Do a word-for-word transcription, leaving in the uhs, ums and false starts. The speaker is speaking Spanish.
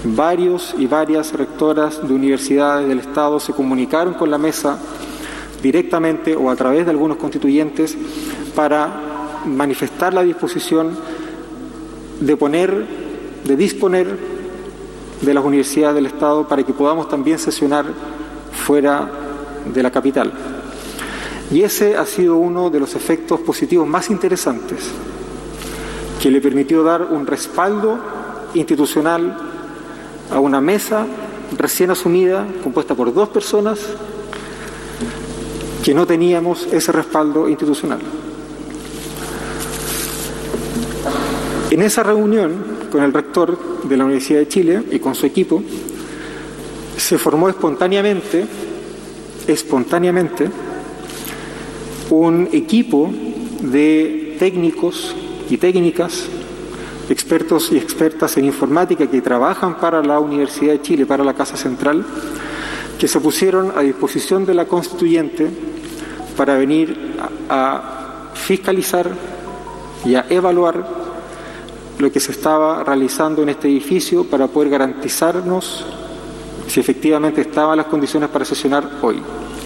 varios y varias rectoras de universidades del Estado se comunicaron con la mesa directamente o a través de algunos constituyentes para manifestar la disposición de poner, de disponer de las universidades del Estado para que podamos también sesionar fuera de la capital. Y ese ha sido uno de los efectos positivos más interesantes, que le permitió dar un respaldo institucional a una mesa recién asumida, compuesta por dos personas, que no teníamos ese respaldo institucional. En esa reunión con el rector de la Universidad de Chile y con su equipo, se formó espontáneamente, espontáneamente, un equipo de técnicos y técnicas, expertos y expertas en informática que trabajan para la Universidad de Chile, para la Casa Central, que se pusieron a disposición de la Constituyente para venir a, a fiscalizar y a evaluar lo que se estaba realizando en este edificio para poder garantizarnos si efectivamente estaban las condiciones para sesionar hoy.